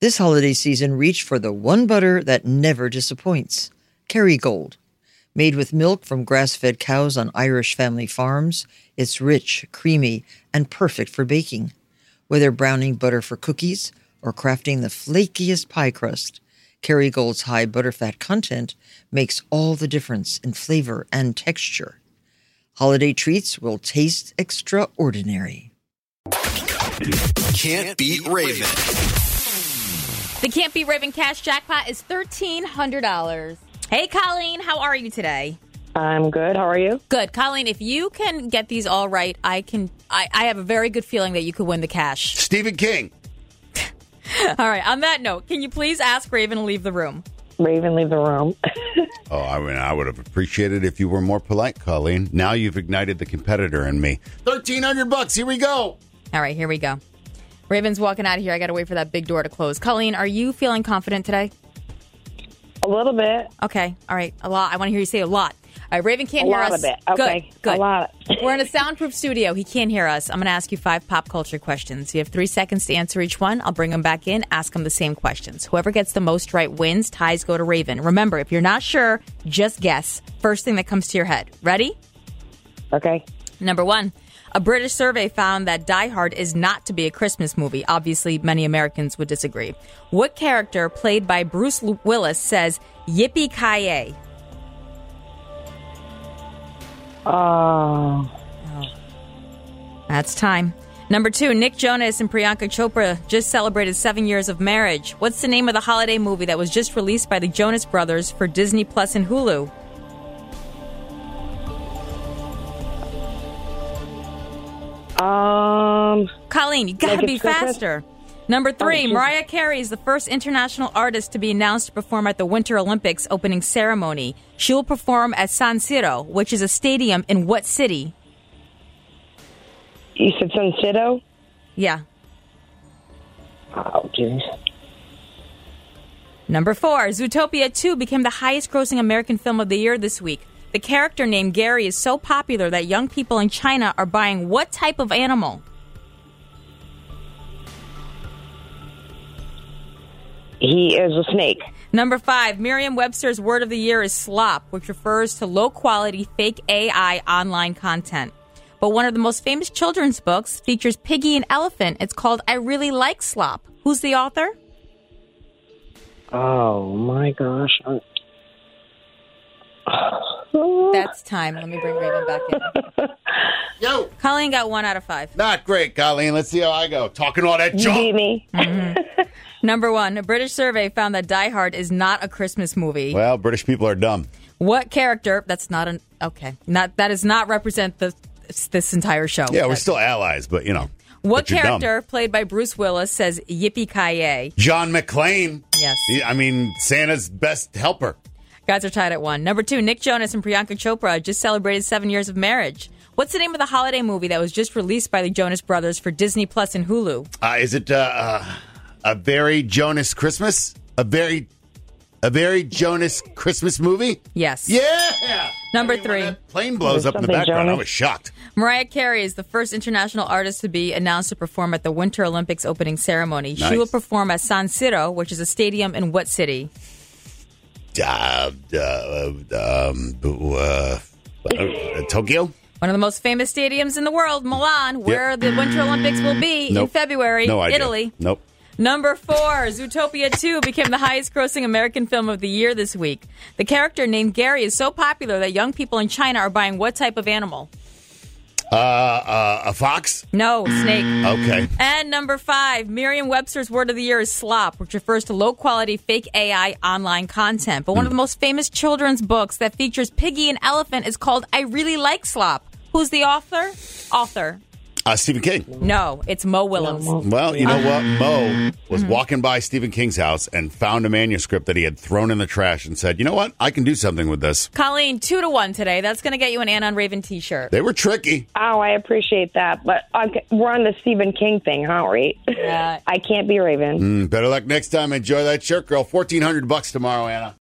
This holiday season, reach for the one butter that never disappoints. Kerrygold. Made with milk from grass-fed cows on Irish family farms, it's rich, creamy, and perfect for baking. Whether browning butter for cookies or crafting the flakiest pie crust, Kerrygold's high butterfat content makes all the difference in flavor and texture. Holiday treats will taste extraordinary. Can't Beat Raven. The Can't Beat Raven cash jackpot is $1,300. Hey, Colleen, how are you today? I'm good. How are you? Good. Colleen, if you can get these all right, I have a very good feeling that you could win the cash. Stephen King. All right. On that note, can you please ask Raven to leave the room? Raven, leave the room. Oh, I would have appreciated if you were more polite, Colleen. Now you've ignited the competitor in me. $1,300. Here we go. All right, here we go. Raven's walking out of here. I got to wait for that big door to close. Colleen, are you feeling confident today? A little bit. Okay. All right. A lot. I want to hear you say a lot. All right. Raven can't hear us. A lot of it. Okay. Good. A lot. We're in a soundproof studio. He can't hear us. I'm going to ask you 5 pop culture questions. You have 3 seconds to answer each one. I'll bring them back in, ask them the same questions. Whoever gets the most right wins. Ties go to Raven. Remember, if you're not sure, just guess. First thing that comes to your head. Ready? Okay. Number 1. A British survey found that Die Hard is not to be a Christmas movie. Obviously, many Americans would disagree. What character, played by Bruce Willis, says, "Yippee-ki-yay"? Oh. That's time. Number 2, Nick Jonas and Priyanka Chopra just celebrated 7 years of marriage. What's the name of the holiday movie that was just released by the Jonas Brothers for Disney Plus and Hulu? Colleen, you gotta be faster. Number 3, Mariah Carey is the first international artist to be announced to perform at the Winter Olympics opening ceremony. She will perform at San Siro, which is a stadium in what city? You said San Siro? Yeah. Oh, jeez. Number 4, Zootopia 2 became the highest-grossing American film of the year this week. The character named Gary is so popular that young people in China are buying what type of animal? He is a snake. Number 5, Merriam-Webster's word of the year is slop, which refers to low-quality fake AI online content. But one of the most famous children's books features Piggy and Elephant. It's called I Really Like Slop. Who's the author? Oh, my gosh. That's time. Let me bring Raven back in. Yo. Colleen got 1 out of 5. Not great, Colleen. Let's see how I go. Talking all that junk. You beat me. Number 1, a British survey found that Die Hard is not a Christmas movie. Well, British people are dumb. What character? That does not represent this entire show. Yeah, we're still allies, but you know. What but you're character, dumb. played by Bruce Willis, says "Yippee-ki-yay"? John McClane. Yes. Santa's best helper. Guys are tied at 1. Number 2, Nick Jonas and Priyanka Chopra just celebrated 7 years of marriage. What's the name of the holiday movie that was just released by the Jonas Brothers for Disney Plus and Hulu? Is it a very Jonas Christmas? A very Jonas Christmas movie? Yes. Yeah. Number When 3. that plane blows up in the background. I was shocked. Mariah Carey is the first international artist to be announced to perform at the Winter Olympics opening ceremony. Nice. She will perform at San Siro, which is a stadium in what city? Tokyo? One of the most famous stadiums in the world, Milan, where the Winter Olympics will be in February, No idea. Italy. Nope. Number 4, Zootopia 2 became the highest-grossing American film of the year this week. The character named Gary is so popular that young people in China are buying what type of animal? A fox? No, snake. Okay. And number 5, Merriam-Webster's word of the year is slop, which refers to low-quality fake AI online content. But one of the most famous children's books that features Piggy and Elephant is called I Really Like Slop. Who's the author? Stephen King. No, it's Mo Willems. Well, you know what? Mo was walking by Stephen King's house and found a manuscript that he had thrown in the trash and said, you know what? I can do something with this. Colleen, 2-1 today. That's going to get you an Ann on Raven t-shirt. They were tricky. Oh, I appreciate that. But we're on the Stephen King thing, huh, right? Yeah. I can't be Raven. Better luck next time. Enjoy that shirt, girl. $1,400 tomorrow, Anna.